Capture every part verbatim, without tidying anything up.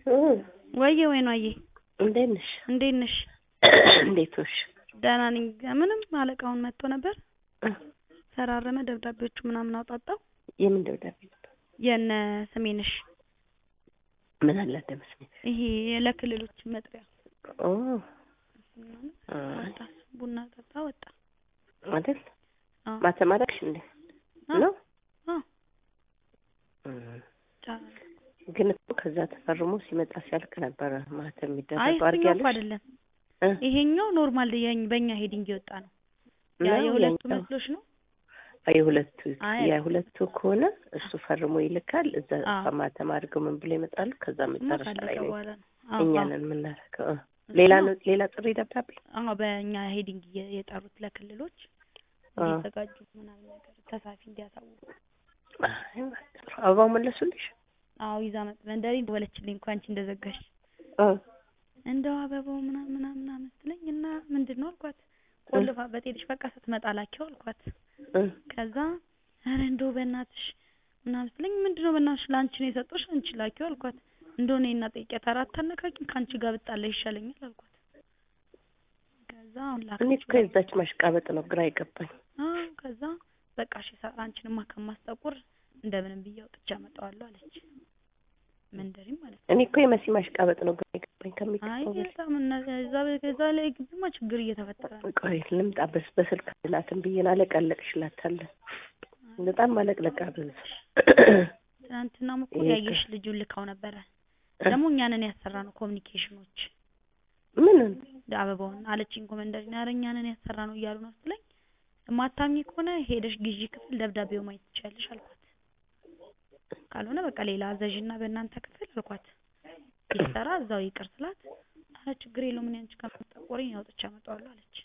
ወይዬ ወይኗዬ እንዴት ነሽ? እንዴት ነሽ? እንዴት ነሽ? ደህና ነኝ። ምንም አለቃውን መጥቶ ነበር። ፈራረመ ደብዳቤዎቹ ምናምን አጣጣው። የምን ደብዳቤ ነበር? የነ ስሜነሽ ምን አለ ደምስሜ? ይሄ ለክልሎች መጥሪያ። ኦ ወጣ ቡና ጠጣ ወጣ አይደል? አዎ ማተማረክሽ እንዴ? ነው? አዎ ግን እኮ ከዛ ተፈርሞ ሲመጣ ሲያልቅ ነበር ማተም የሚደረገው። አርግ ያለሽ አይደለም? ይሄኛው ኖርማል በእኛ ሄዲንግ ይወጣ ነው። ያ የሁለቱ መስሎሽ ነው? የሁለቱ የሁለቱ ከሆነ እሱ ፈርሞ ይልካል። እዛ ማተም አድርገው ምን ብሎ ይመጣሉ። ከዛ መጨረሻ ላይ እኛንን የምናደርገው ሌላ ሌላ ጥሪ ደብዳቤ። አዎ በእኛ ሄዲንግ የጠሩት ለክልሎች እንዲዘጋጁ ምናምን ነገር ተሳፊ እንዲያሳውቁ። አይ አበባው መለሱልሽ? አዎ ይዛ መጥ መንደሪ ወለችልኝ እንኳን አንቺ እንደዘጋሽ እንደው አበባው ምናምን ምናምን ምናምን ስትለኝና ምንድነው አልኳት። ቆልፋ በጤልሽ በቃ ስትመጣ ላኪው አልኳት። ከዛ አረ እንደው በእናትሽ ምናምን ስትለኝ ምንድነው በእናትሽ ላንቺ ነው የሰጠሽ አንቺ ላኪው አልኳት። እንደው እኔና ጠይቄት አራት አነካኪኝ ካንቺ ጋር ብጣላ ይሻለኛል አልኳት። ከዛ ላኪው እኔ እኮ የዛች ማሽቃበጥ ነው ግራ ይገባኝ። አዎ ከዛ በቃ እሺ አንቺንማ ከማስጠቁር እንደምንም ብዬ አውጥቼ አመጣዋለሁ አለች። መንደሪም ማለት ነው። እኔ እኮ የመሲ ማሽቃበጥ ነው ግራ ይገባኝ ከሚቀጥለው። አይ በጣም እዛ በዛ ላይ ግብማ ችግር እየተፈጠረ ነው። ቆይ ልምጣ በስ በስልክ ላትን ብዬና አለቀለቅሽላታለ። በጣም ማለቅለቃ ብዙ ትናንትና እኮ ያየሽ ልጁ ልካው ነበረ። ደግሞ እኛንን ያሰራ ነው ኮሙኒኬሽኖች ምን አበባውን አለችኝ። ኮመንደሪ ናረኛንን ያሰራ ነው እያሉ ነው ስለኝ ማታምኚ ከሆነ ሄደሽ ግዢ ክፍል ደብዳቤው ማየት ትችያለሽ አልኳት። ካልሆነ በቃ ሌላ አዘዥና በእናንተ ክፍል አልኳት። ይሰራ እዛው ይቅር ስላት አረ ችግር የለውም እኔ አንቺ ከመጣቆሪኝ አውጥቼ አመጣዋለሁ አለች።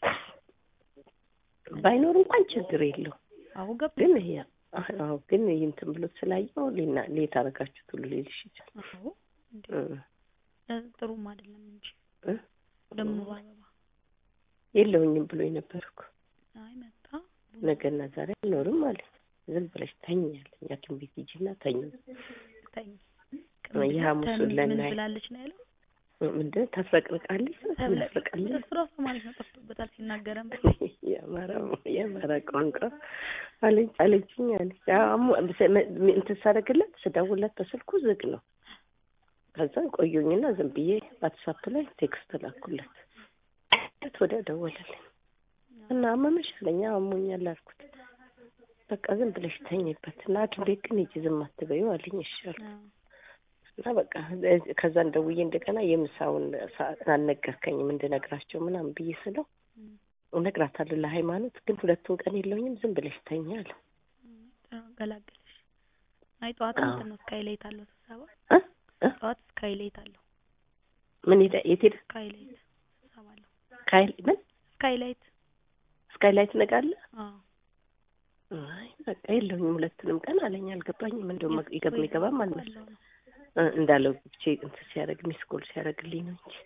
ባይኖር እንኳን ችግር የለው። አው ገብ ግን ይሄ አው ግን እንትን ብሎ ስላየው ሌላ ሌት አረጋችሁ ሁሉ ሌልሽ ይችላል። አው እንዴ ጥሩም አይደለም እንጂ ደሞ ባባ የለውኝም ብሎ የነበርኩ አይ መጣ ነገና ዛሬ አልኖርም ማለት ዝም ብለሽ ተኛለኝ። ያኪም ቤት ሂጂና ተኝ ተኝ የሐሙሱን ለና ምን ብላለች ነው ያለው? ምንድን ታፍረቅርቃለች ታፍረቅርቃለች ፍራፍ ማለት ነው ጠፍቶበታል ሲናገረም የማራ የማራ ቋንቋ አለች አለችኝ አለች። አሙ እንትን ሳደርግለት ስደውልለት በስልኩ ዝግ ነው። ከዛ ቆዩኝና ዝም ብዬ ዋትስአፕ ላይ ቴክስት ላኩለት። ወደ ደወለልኝ እና አመመሽ አለኝ። አሞኛል አልኩት። በቃ ዝም ብለሽ ተኝበትና ሐኪም ቤት ግን ሂጂ ዝም አትበይው አለኝ። እሺ አልኩት። እና በቃ ከዛ እንደውዬ እንደገና የምሳውን ሰዓት አልነገርከኝም እንድነግራቸው ምናምን ብዬ ስለው እነግራታለሁ ለሃይማኖት ግን ሁለቱን ቀን የለውኝም ዝም ብለሽ ተኛ አለ። ገላገልሽ። አይ ጠዋት እንትን ስካይላይት አለው ተሰባ እ ጠዋት ስካይላይት አለው። ምን ይዳ የት ስካይላይት ተሰባለው ስካይል ምን ስካይላይት ስካይላይት ነጋለ? አዎ አይ በቃ የለውኝም ሁለቱንም ቀን አለኝ። አልገባኝም እንደው ይገባ ይገባም አልመሰለኝም እንዳለው ብቻ እንትን ሲያደርግ ሚስኮል ሲያደርግልኝ ነው እንጂ።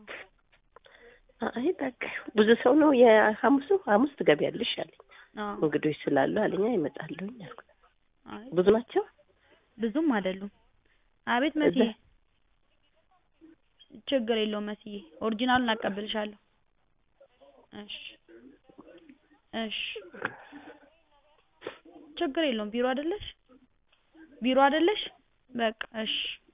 አዎ አይ በቃ ብዙ ሰው ነው የሐሙሱ ሐሙስ ትገቢያለሽ አለኝ። አዎ እንግዲህ ስላሉ አለኝ አይመጣልኝ አልኩት። አይ ብዙ ናቸው? ብዙም አይደሉም። አቤት መሲ ችግር የለውም መስዬ ኦሪጂናሉን አቀብልሻለሁ። እሺ እሺ ችግር የለውም። ቢሮ አይደለሽ? ቢሮ አይደለሽ? በቃ እሺ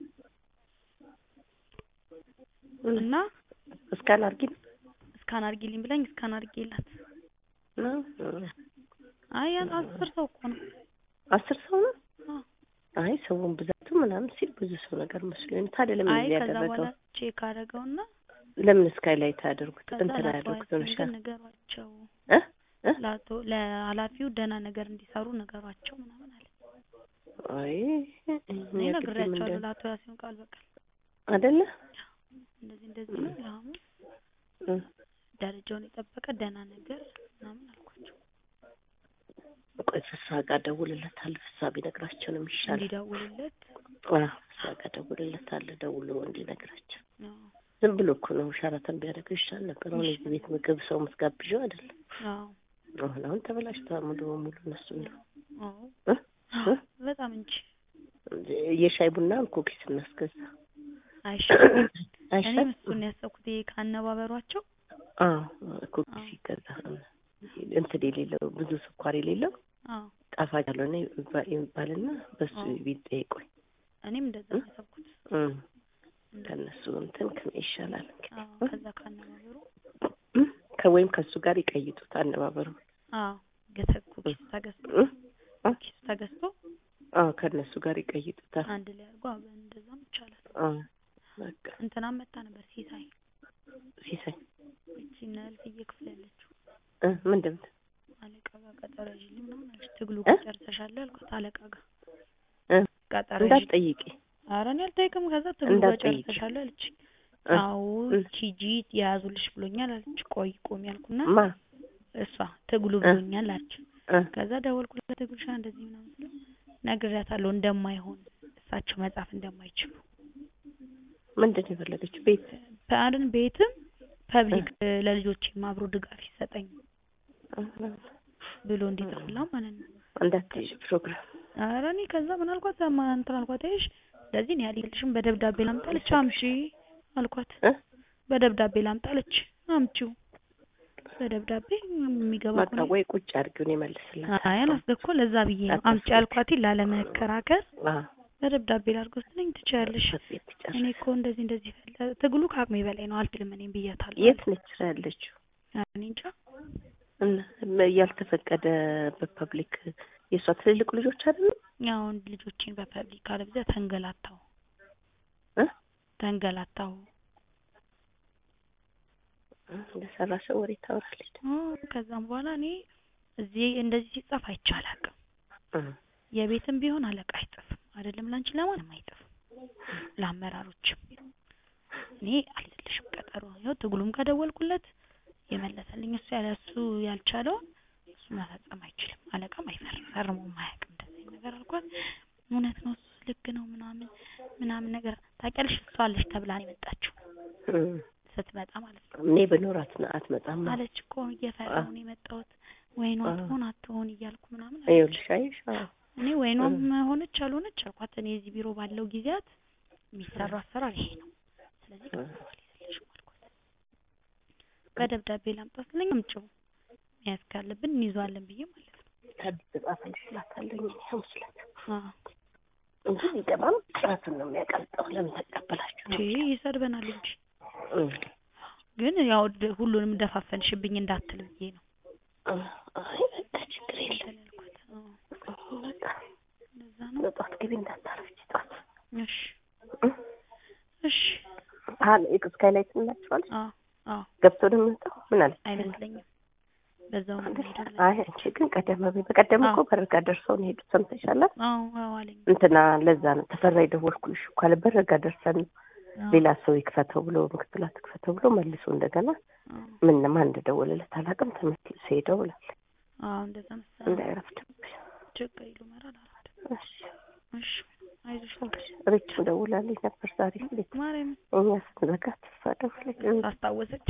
እና እስካን አርጊ እስካን አርጊልኝ ብለኝ እስካን አርጊላት ነው። አይ አስር ሰው እኮ ነው። አስር ሰው ነው? አይ ሰውን ብዛቱ ምናምን ሲል ብዙ ሰው ነገር መስሎኝ ታዲያ ለምን ያደረገው? አይ ከዛ ቼክ አደረገውና ለምን ስካይላይት አድርጉት እንትን ያድርጉት ነው ሻ ነገራቸው እ ላቶ ለኃላፊው ደህና ነገር እንዲሰሩ ነገራቸው ምናምን አለ። አይ እኔ ነግሬያቸዋለሁ ላቶ ያሲን ቃል በቃል አይደለ እንደዚህ እንደዚህ ነው ለሐሙስ ደረጃውን የጠበቀ ደህና ነገር ምናምን አልኳቸው። ቆይ ፍስሐ ጋር ደውልለታለሁ። ፍስሐ ቢነግራቸው ነው የሚሻለው። እንዲደውልለት አዎ ፍስሐ ጋር ደውልለታለሁ። ደውሎ እንዲነግራቸው ዝም ብሎ እኮ ነው ሸራተን ቢያደርግ ይሻል ነበር። አሁን እዚህ ቤት ምግብ ሰው መስጋብዥው አይደል? አዎ አሁን አሁን ተበላሽቷል ሙሉ ሙሉ እነሱ ነው። አዎ በጣም እንጂ የሻይ ቡና ኩኪስ እናስገዛ አይሻልም? እኔ አይሻልም? እሱን ያሰብኩት ይሄ ካነባበሯቸው አዎ ኩኪስ ይገዛ እንትን የሌለው ብዙ ስኳር የሌለው አዎ ጣፋጭ ያልሆነ ይባልና በሱ ቢጠይቁኝ እኔም እንደዛ ያሰብኩት እም ከነሱ እንትን ይሻላል። አዎ ከዛ ካነባበሩ ከወይም ከሱ ጋር ይቀይጡት አነባበሩ። አዎ ገተኩ ኩኪስ ተገዝቶ ኩኪስ ተገዝቶ አዎ ከነሱ ጋር ይቀይጡታል። አንድ ላይ አድርጎ አብረን እንደዛም ይቻላል። አዎ በቃ እንትና መጣ ነበር ሲሳይ ሲሳይ እቺ ነልፍዬ ክፍል ያለችው እ ምንድን አለቃ ጋር ቀጠሮ ይልኝ ነው ማለት ትግሉ ጋር ጨርሰሻል አልኳት። አለቃ ጋር እ ቀጠሮ እንዳትጠይቂ ኧረ እኔ አልጠይቅም። ከዛ ትግሉ ጋር ጨርሰሻል አለች። አዎ ሂጂ ያዙልሽ ብሎኛል አለች። ቆይ ቆም ያልኩና ማ እሷ ትግሉ ብሎኛል አለች። ከዛ ደወልኩላት ትግሉሻ እንደዚህ ምናምን ስለ ነግሬያታለሁ እንደማይሆን እሳቸው መጻፍ እንደማይችሉ። ምንድን ነው የፈለገችው? ቤት ፓርን ቤትም ፐብሊክ ለልጆቼም አብሮ ድጋፍ ይሰጠኝ ብሎ እንዲጽፍላ ማለት ነው። እንዳትይዥ ፕሮግራም ኧረ እኔ ከዛ ምን አልኳት እንትን አልኳት አይሽ ለዚህ ነው ያልልሽም በደብዳቤ ላምጣልሽ አምጪ አልኳት። በደብዳቤ ላምጣልሽ አምጪው በደብዳቤ የሚገባ በቃ ወይ ቁጭ አድርጊው ነው መልስላት። አይ አላስገኮ ለዛ ብዬ ነው አምጪ አልኳት ላለመከራከር በደብዳቤ ላድርገው ስትለኝ ትችያለሽ እኔ እኮ እንደዚህ እንደዚህ ፈለ ትግሉ ከአቅሜ በላይ ነው አልችልም እኔም ብያታለሁ። የት ነች ያለችው? እኔ እንጃ እና ያልተፈቀደ በፐብሊክ የሷ ትልልቅ ልጆች አይደሉ? ያው ልጆችን በፐብሊክ አለብዛ ተንገላታው እ ተንገላታው ለሰራሽ ወሬ ታወራለች። ከዛም በኋላ እኔ እዚህ እንደዚህ ሲጻፍ አይቻላልም። የቤትም ቢሆን አለቃ አይጥፍም አይደለም ላንቺ ለማንም አይጥፍም ለአመራሮችም እኔ አልልሽም ቀጠሮ ነው ትግሉም ከደወልኩለት የመለሰልኝ እሱ ያለሱ ያልቻለው እሱ መፈጸም አይችልም አለቃም አይፈርም ፈርሞ ማያውቅም እንደዚህ ነገር አልኳት። እውነት ነው እሱ ልክ ነው ምናምን ምናምን ነገር ታውቂያለሽ እሷ አለሽ ተብላ ነው የመጣችው ስትመጣ ማለት ነው። እኔ በኖራት ነው አትመጣም አለች እኮ እየፈራሁ ነው የመጣሁት ወይ ነው አትሆን አትሆን እያልኩ ምናምን አይልሽ አይሽ እኔ ወይ ነው ሆነች አልሆነች አልኳት። እኔ እዚህ ቢሮ ባለው ጊዜያት የሚሰራ አሰራር ይሄ ነው ስለዚህ ከፈለግሽ አልኳት። በደብዳቤ ላምጣት ለኝ አምጪው ያስ ካለብን እንይዟለን ብዬ ማለት ነው። ታዲያ ተጻፈልሽ ላታለኝ ያውስላት አዎ እንጂ ይገባም ጥራቱን ነው የሚያቀልጠው። ለምን ተቀበላችሁ? እሺ ይሰርበናል እንጂ ግን ያው ሁሉንም ደፋፈንሽብኝ እንዳትል ብዬ ነው። አይ በቃ ችግር የለም በቃ ለዛ ነው ለጣት ግቢ እንዳታረፍች ጣት እሺ እሺ አለ ኤክስካይላይት እናችኋል። አዎ አዎ ገብቶ ነው የምንጠው ምን አለ አይመስለኝም በዛው ነው ሄዳለች። አይ አንቺ ግን ቀደም በቀደም እኮ በረጋ ደርሰው ነው ሄዱት ሰምተሻል? አዎ አዎ አለኝ እንትና ለዛ ነው ተፈራ ይደወልኩልሽ እኮ አለ በረጋ ደርሰን ሌላ ሰው ይክፈተው ብሎ ምክትላት ይክፈተው ብሎ መልሶ እንደገና ምን ማን እንደደወለለት አላውቅም ተመልሶ ሄደው ብሏል። አዎ እንደዛ መሰለኝ እንዳይረፍድብሽ ችግር የለውም አላረፍድ። እሺ እሺ አይዞሽ ሪች ደውላልኝ ነበር ዛሬ እንዴት ማርያም እኛ ስንዘጋት ተሳደብልኝ አስታወሰች።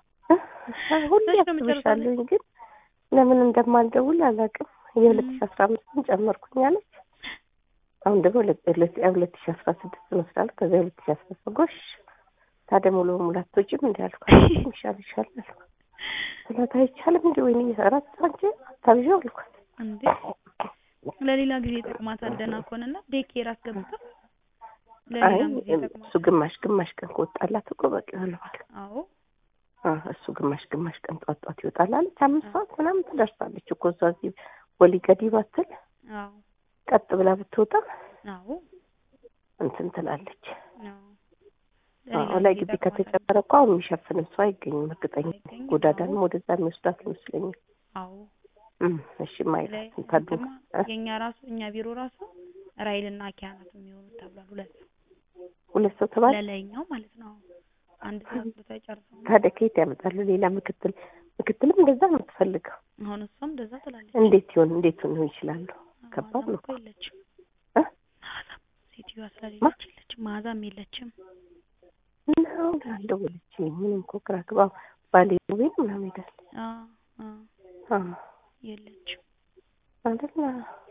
ሁሌ አስብሻለሁ ግን ለምን እንደማልደውል አላውቅም። የሁለት ሺህ አስራ አምስትን ጨመርኩኝ አለች። አሁን ደግሞ ሁለት ሺህ አስራ ስድስት መስላል ከዛ ሁለት ሺህ አስራ ሰባት ጎሽ ታዲያ ሙሉ ሙላቶችም እንዳልኩ ይሻል ይሻል አልኩ። ስለታ ይቻላል እንዴ ወይኔ አራት አንቺ ታብዣው አልኳት እንዴ ለሌላ ጊዜ ተቀማታል ደና ኮንና ዴኬር አስገብታ ለሌላ ጊዜ ተቀማታ እሱ ግማሽ ግማሽ ቀን ከወጣላት እኮ በቃ ይሆናል። አዎ አዎ እሱ ግማሽ ግማሽ ቀን ጧት ጧት ይወጣል አለች። አምስት ሰዓት ምናምን ትደርሳለች እኮ እዛ እዚህ ወሊገዲ ባትል አዎ ቀጥ ብላ ብትወጣ አዎ እንትን ትላለች። አዎ አዎ ላይ ግቢ ከተጨመረ እኮ አሁን የሚሸፍንም ሰው አይገኝም እርግጠኛ ጎዳዳንም ወደዛ የሚወስዳት ይመስለኛል። አዎ እሺ ማለት ታዱ የኛ ራሱ እኛ ቢሮ ራሱ ራይልና አኪያናት የሚሆኑ ተብሏል። ሁለት ሁለት ሰው ተባለ ለለኛው ማለት ነው። አንድ ሰው ተጨርሰው ታዲያ ከየት ያመጣሉ ሌላ ምክትል? ምክትልም እንደዛ ነው የምትፈልገው። አሁን እሷም እንደዛ ትላለች። እንዴት ይሆን እንዴት ነው ይችላል? ከባድ ነው። የለችም እ ማዛም ሴትዮዋ ስለሌለች የለችም ማዛም የለችም ነው አልደወለች ምንም እኮ ግራ ግባ ባሌ ወይ ምናምን ይላል። አዎ አዎ የለችም አይደል?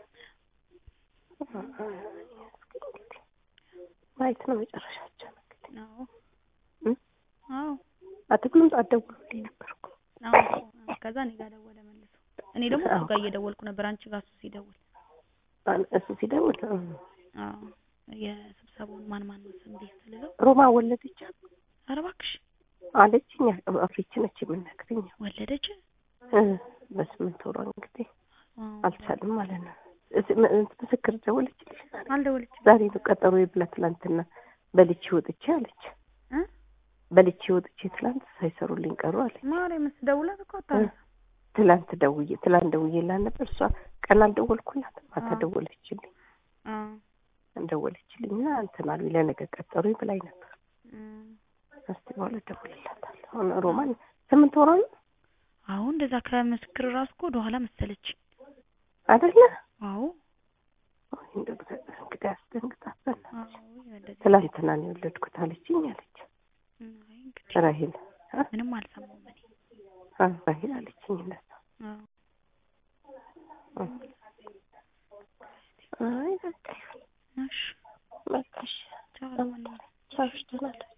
ማየት ነው መጨረሻቸው እንግዲህ አዎ እም አዎ አትክልም አትደውልልኝ ነበርኩ። አዎ ከዛ እኔ ጋር ደወለ መልሶ። እኔ ደግሞ እሱ ጋር እየደወልኩ ነበር አንቺ ጋር እሱ ሲደውል። እሱ ሲደውል አዎ የስብሰባውን ማን ማን ነው ስም ቤት ልለው ሮማ ወለደች። ኧረ እባክሽ አለችኝ። አፍሪች ነች የምነግረኝ። ወለደች እ በስምንት ወሯ እንግዲህ አልቻልም ማለት ነው። ምስክር ደወለችልሽ? አልደወለችም። ዛሬ ነው ቀጠሮ ብላ ትላንትና በልቼ ወጥቼ አለች እ በልቼ ወጥቼ ትላንት ሳይሰሩልኝ ቀሩ አለች። ማርያም ደውላ እኮ አታነሳም። ትላንት ደውዬ ትላንት ደውዬላት ነበር። እሷ ቀን አልደወልኩላት ማታ ደወለችልኝ። አዎ እንደወለችልኝና እንትን አሉኝ ለነገ ቀጠሮ ብላኝ ነበር። እም እስቲ በኋላ ደውልላታለሁ። አሁን ሮማን ስምንት ወሯ ነው። አሁን እንደዛ ከምስክር ራስ እኮ ወደ ኋላ መሰለች አይደለ? አዎ እንግዲህ እንግዲህ አስደንግጣት። አዎ ይወለድ ትላንትና ነው የወለድኩት አለችኝ አለች። አይ እንግዲህ ራሂል ምንም አልሰማሁም እኔ። አዎ ራሂል አለችኝ እንደዛ። አዎ አይ በቃ እሺ በቃ እሺ ቻው። ቻው።